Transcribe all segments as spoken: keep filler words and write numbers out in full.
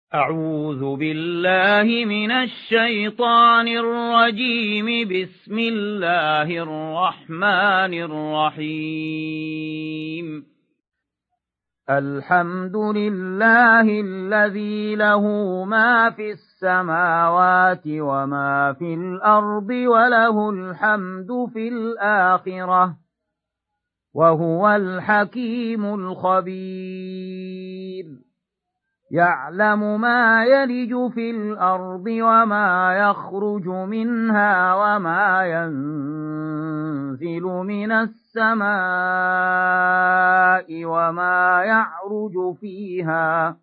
أعوذ بالله من الشيطان الرجيم. بسم الله الرحمن الرحيم. الحمد لله الذي له ما في السماوات وما في الأرض وله الحمد في الآخرة وهو الحكيم الخبير. يعلم ما يلج في الأرض وما يخرج منها وما ينزل من السماء وما يعرج فيها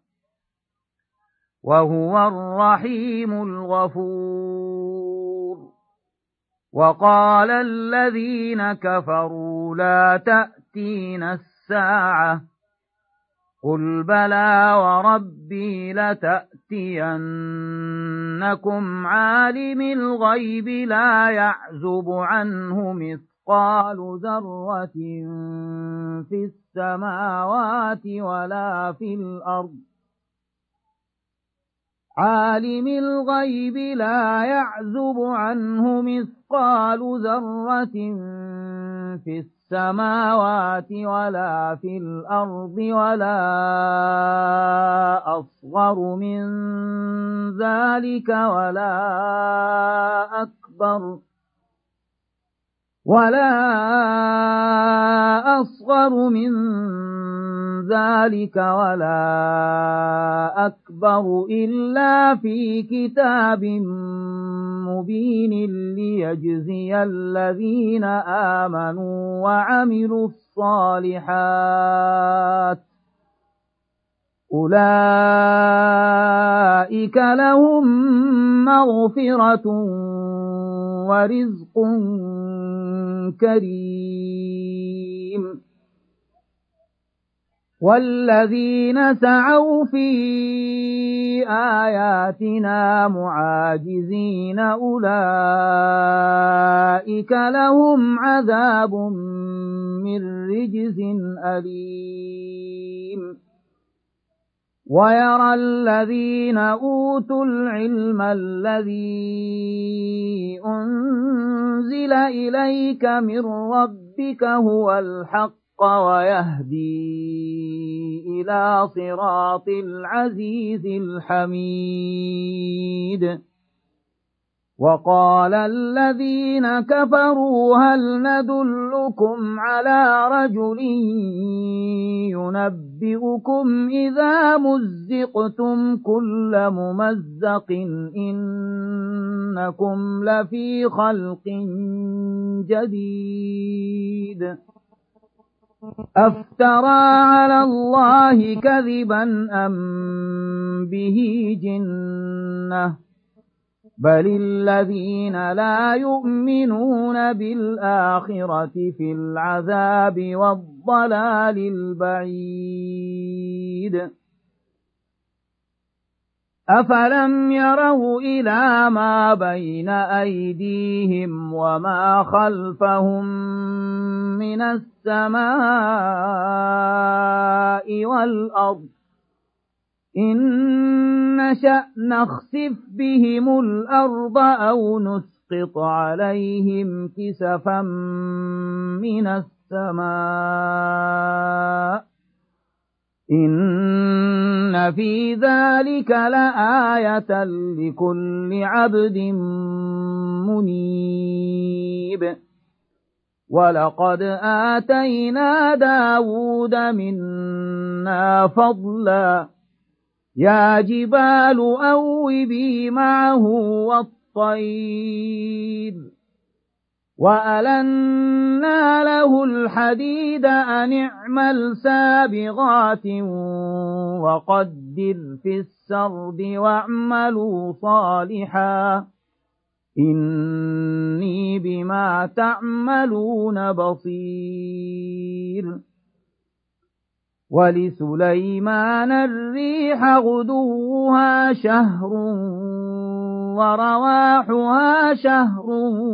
وهو الرحيم الغفور. وقال الذين كفروا لا تأتينا الساعة قل بلى وربي لتأتينكم عالم الغيب لا يعزب عنه مثقال ذرة في السماوات ولا في الأرض عالم الغيب لا يعزب عنه مثقال ذرة في السماوات ولا في الأرض ولا أصغر من ذلك ولا أكبر ولا أصغر من ذلك ولا أكبر إلا في كتاب مبين ليجزي الذين آمنوا وعملوا الصالحات أولئك لهم مغفرة ورزق كريم. والذين سعوا في آياتنا معاجزين أولئك لهم عذاب من رجز أليم. ويرى الذين أوتوا العلم الذي أنزل إليك من ربك هو الحق ويهدي إلى صراط العزيز الحميد. وقال الذين كفروا هل ندلكم على رجل ينبئكم إذا مزقتم كل ممزق إنكم لفي خلق جديد أفترى على الله كذبا أم به جنة بل الذين لا يؤمنون بالآخرة في العذاب والضلال البعيد. أفلم يروا إلى ما بين أيديهم وما خلفهم من السماء والأرض إن نشأ نخسف بهم الأرض أو نسقط عليهم كسفا من السماء إن في ذلك لآية لكل عبد منيب. ولقد آتينا داود منا فضلا يا جبال أوبي معه والطير وألنا له الحديد أن اعمل سابغات وقدر في السرد واعملوا صالحا إني بما تعملون بصير. ولسليمان الريح غدوها شهر ورواحها شهر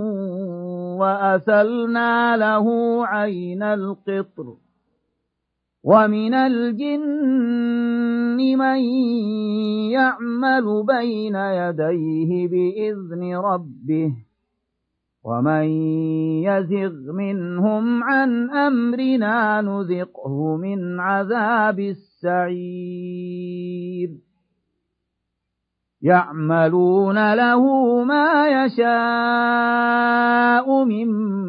وأسلنا له عين القطر ومن الجن من يعمل بين يديه بإذن ربه ومن يزغ منهم عن أمرنا نذقه من عذاب السعير يعملون له ما يشاء من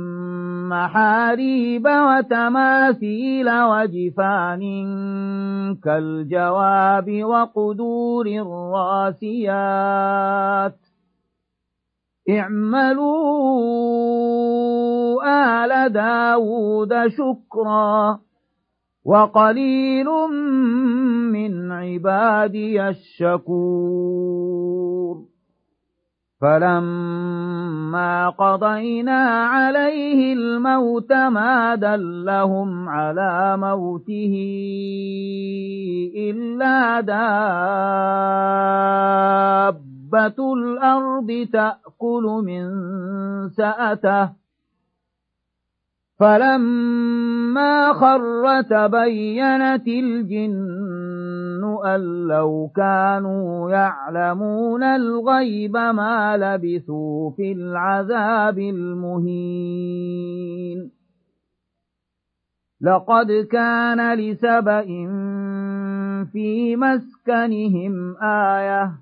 محاريب وتماثيل وجفان كالجواب وقدور الراسيات اعملوا آل داود شكرا وقليل من عبادي الشكور فلما قضينا عليه الموت ما دلهم على موته إلا دابة الأرض تأكل من سأته فلما خر تبينت الجن أن لو كانوا يعلمون الغيب ما لبثوا في العذاب المهين لقد كان لسبإ في مسكنهم آية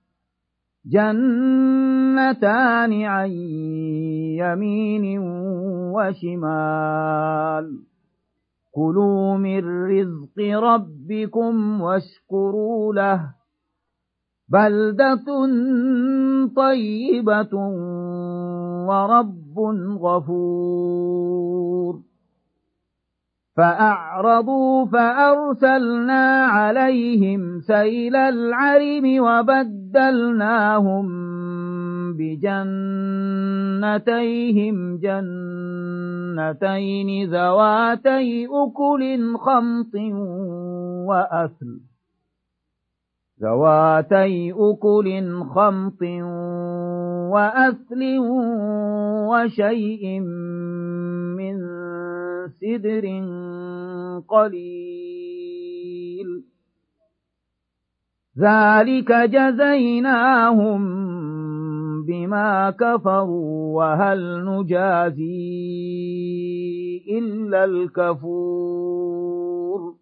جنتان عن يمين وشمال كلوا من رزق ربكم واشكروا له بلدة طيبة ورب غفور فأعرضوا فأرسلنا عليهم سيل العرم وبدلناهم بجنتيهم جنتين ذواتي أكل خمط وأثل ذواتي أكل خمط وأثل وشيء من سدر قليل ذلك جزيناهم بما كفروا وهل نجازي إلا الكفور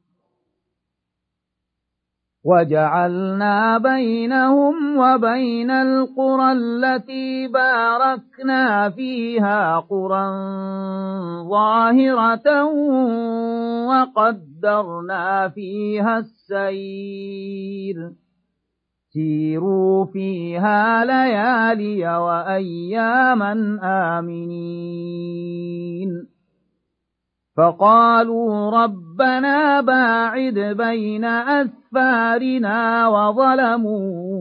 وجعلنا بينهم وبين القرى التي باركنا فيها قرى ظاهرة وقدرنا فيها السير سيروا فيها ليالي وأياما آمنين فقالوا ربنا باعد بين أسفارنا وظلموا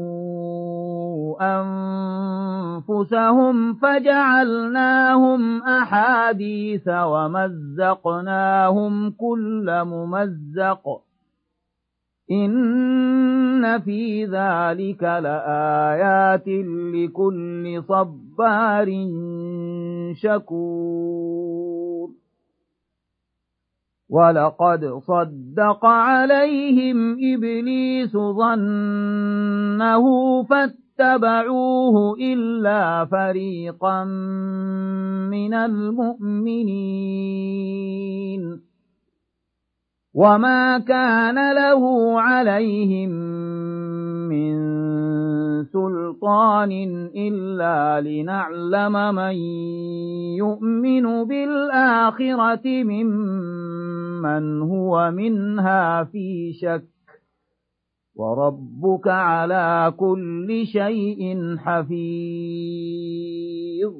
أنفسهم فجعلناهم أحاديث ومزقناهم كل ممزق إن في ذلك لآيات لكل صبار شكور ولقد صدق عليهم إبليس ظنه فاتبعوه إلا فريقا من المؤمنين وما كان له عليهم من سلطان إلا لنعلم من يؤمن بالآخرة ممن هو منها في شك وربك على كل شيء حفيظ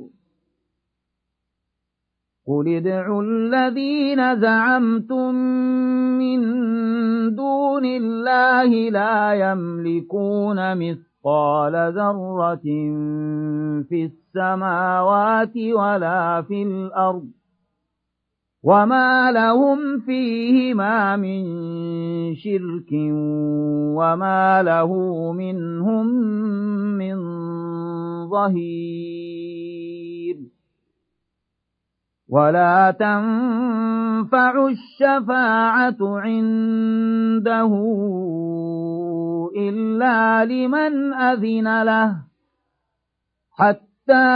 قل ادعوا الذين زعمتم من دون الله لا يملكون مثقال ذرة في السماوات ولا في الأرض وما لهم فيهما من شرك وما له منهم من ظهير ولا تنفع الشفاعة عنده إلا لمن أذن له حتى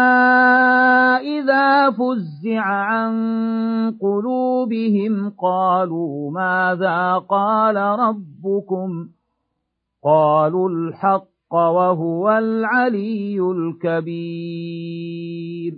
إذا فزع عن قلوبهم قالوا ماذا قال ربكم قالوا الحق وهو العلي الكبير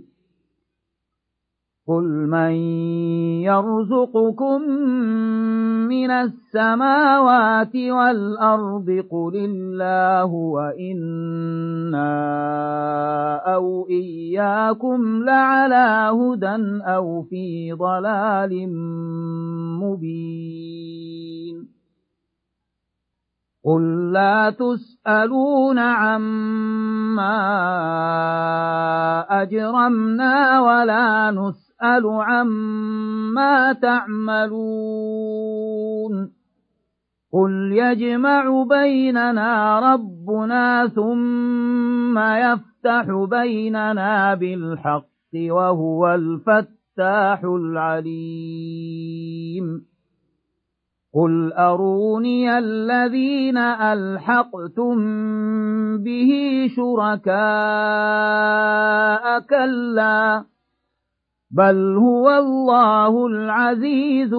قل من يرزقكم من السماوات والأرض قل الله وإنا أو إياكم لعلى هدى أو في ضلال مبين قل لا تسألون عما أجرمنا ولا نسأل عما تعملون قل يجمع بيننا ربنا ثم يفتح بيننا بالحق وهو الفتاح العليم قل أروني الذين ألحقتم به شركاء كلا بل هو الله العزيز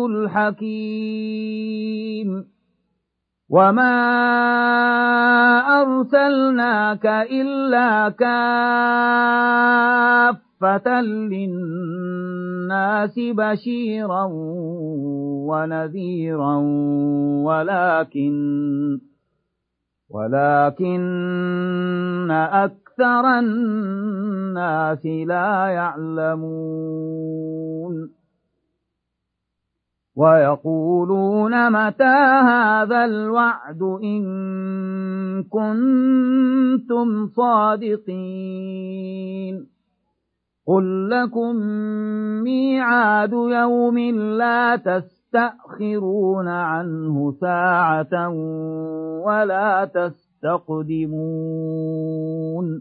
الحكيم وما أرسلناك إلا كافة للناس بشيرا ونذيرا ولكن ولكن أكثر الناس لا يعلمون ويقولون متى هذا الوعد إن كنتم صادقين قل لكم ميعاد يوم لا تستأخرون عنه ساعة ولا تستقدمون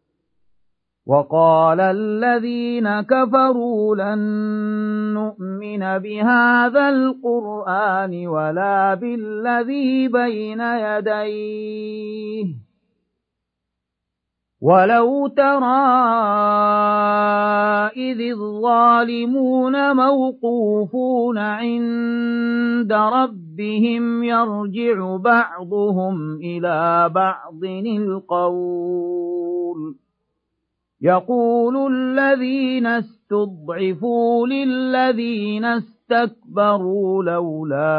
وقال الذين كفروا لن نؤمن بهذا القرآن ولا بالذي بين يديه ولو ترى إذ الظالمون موقوفون عند ربهم يرجع بعضهم إلى بعض القول يقول الذين استضعفوا للذين استكبروا لولا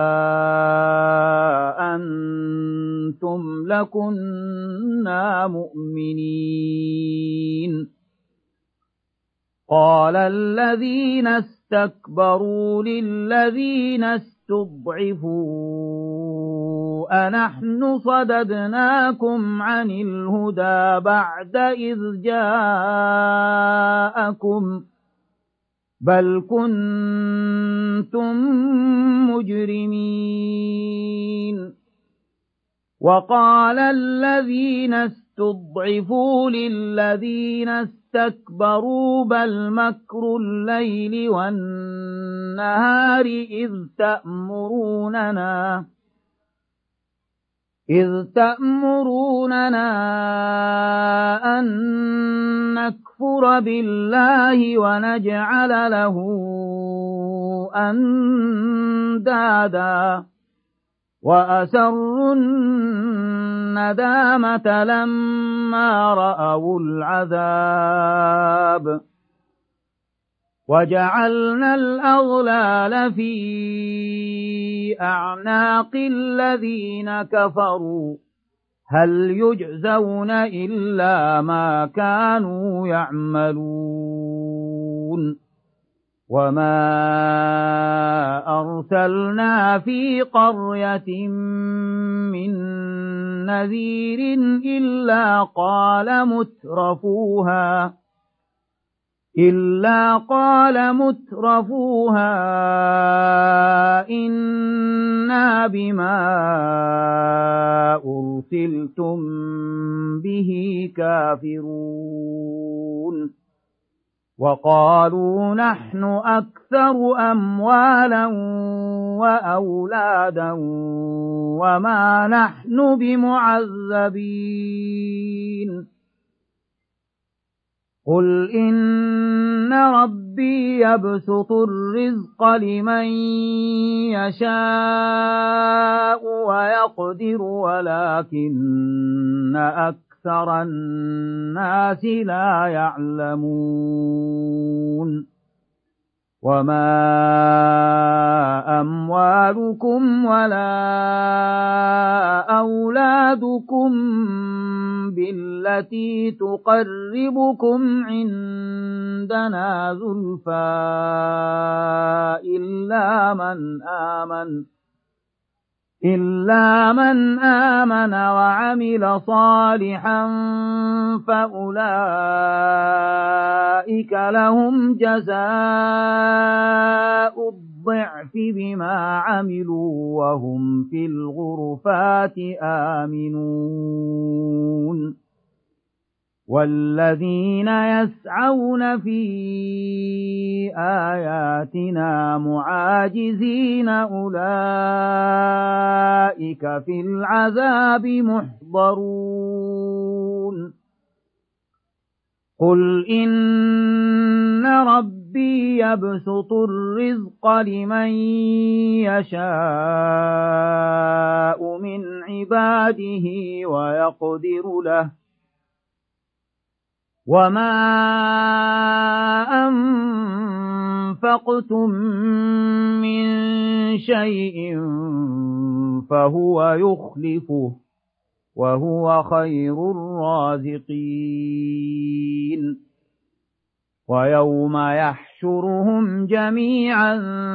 أنتم لكنا مؤمنين قال الذين استكبروا للذين استضعفوا أنحن صددناكم عن الهدى بعد إذ جاءكم بل كنتم مجرمين وقال الذين استضعفوا للذين استكبروا بل مكر الليل والنهار إذ تأمروننا إذ تأمروننا أن نكفر بالله ونجعل له أندادا وأسروا الندامة لما رأوا العذاب وجعلنا الأغلال في أعناق الذين كفروا هل يجزون إلا ما كانوا يعملون وما أرسلنا في قرية من نذير إلا قال مترفوها إلا قال مترفوها إنا بما أرسلتم به كافرون وقالوا نحن أكثر أموالا وأولادا وما نحن بمعذبين قل إن ربي يبسط الرزق لمن يشاء ويقدر ولكن أكثر الناس لا يعلمون وما أموالكم ولا أولادكم بالتي تقربكم عندنا زلفى إلا من آمن إلا من آمن وعمل صالحا فأولئك لهم جزاء الضعف بما عملوا وهم في الغرفات آمنون والذين يسعون في آياتنا معاجزين أولئك في العذاب محضرون قل إن ربي يبسط الرزق لمن يشاء من عباده ويقدر له وما أنفقتم من شيء فهو يخلفه وهو خير الرازقين ويوم يحشرهم جميعا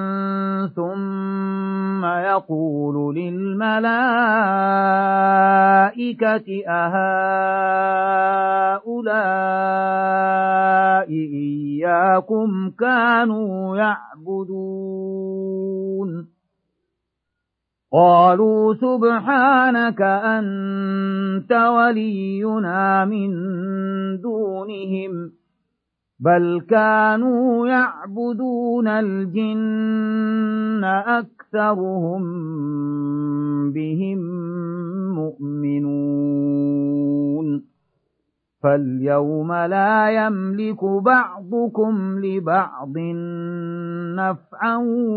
ثم يقول للملائكة أهؤلاء إياكم كانوا يعبدون قالوا سبحانك أنت ولينا من دونهم بل كانوا يعبدون الجن أكثرهم بهم مؤمنون فاليوم لا يملك بعضكم لبعض نفعا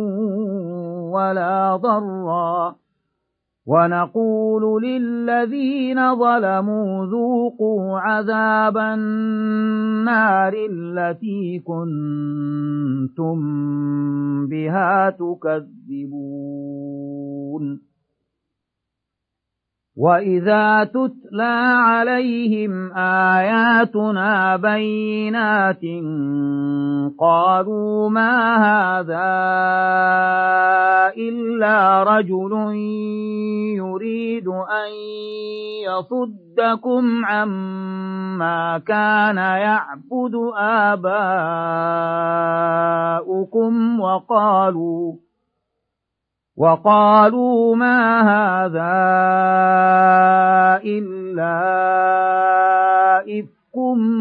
ولا ضرا ونقول للذين ظلموا ذوقوا عذاب النار التي كنتم بها تكذبون وإذا تتلى عليهم آياتنا بينات قالوا ما هذا إلا رجل يريد أن يصدكم عما كان يعبد آباؤكم وقالوا وقالوا ما هذا إلا إفك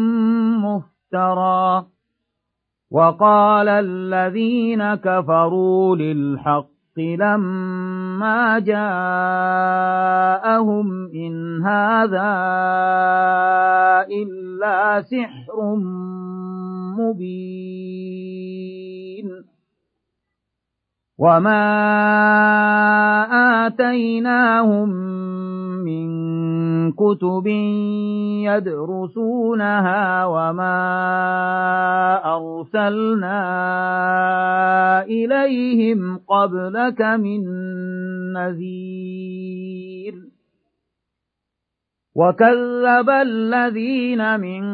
مفترى وقال الذين كفروا للحق لما جاءهم إن هذا إلا سحر مبين وما آتيناهم من كتب يدرسونها وما أرسلنا إليهم قبلك من نذير وكذب الذين من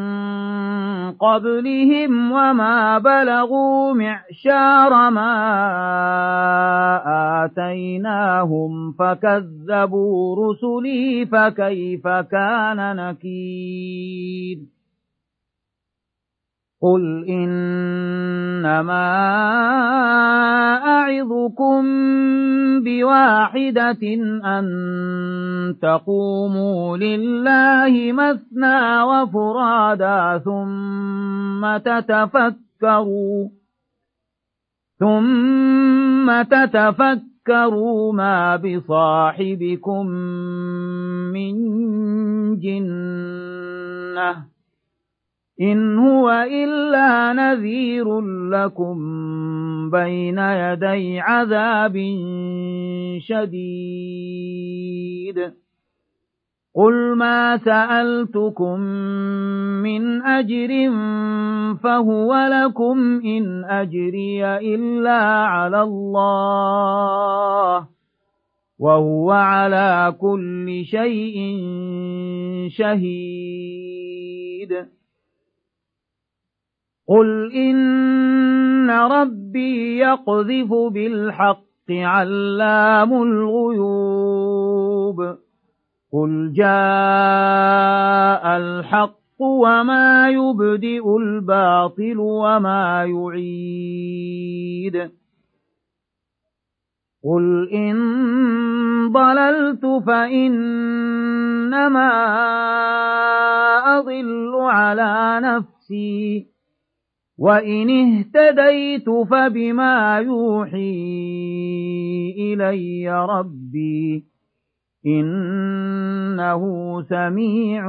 قبلهم وما بلغوا معشار ما آتيناهم فكذبوا رسلي فكيف كان نكير قل إنما أعظكم بواحدة أن تقوموا لله مثنى وفرادا ثم تتفكروا ثم تتفكروا ما بصاحبكم من جنة إن هو إلا نذير لكم بين يدي عذاب شديد قل ما سألتكم من أجر فهو لكم إن أجري إلا على الله وهو على كل شيء شهيد قل إن ربي يقذف بالحق علام الغيوب قل جاء الحق وما يبدئ الباطل وما يعيد قل إن ضللت فإنما أضل على نفسي وإن اهتديت فبما يوحي إلي ربي إنه سميع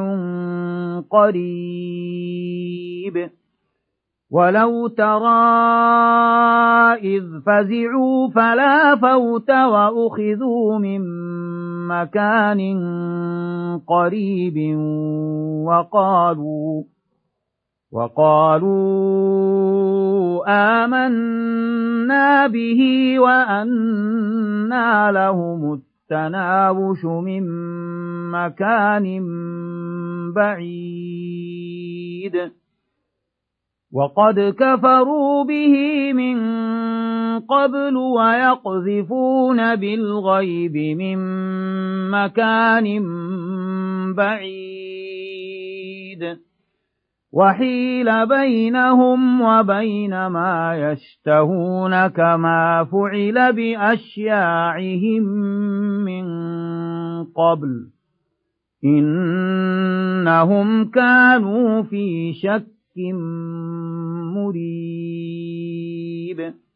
قريب ولو ترى إذ فزعوا فلا فوت وأخذوا من مكان قريب وقالوا وقالوا آمنا به وأنى لهم التناوش من مكان بعيد وقد كفروا به من قبل ويقذفون بالغيب من مكان بعيد وحيل بينهم وبين ما يشتهون كما فعل بأشياعهم من قبل إنهم كانوا في شك مريب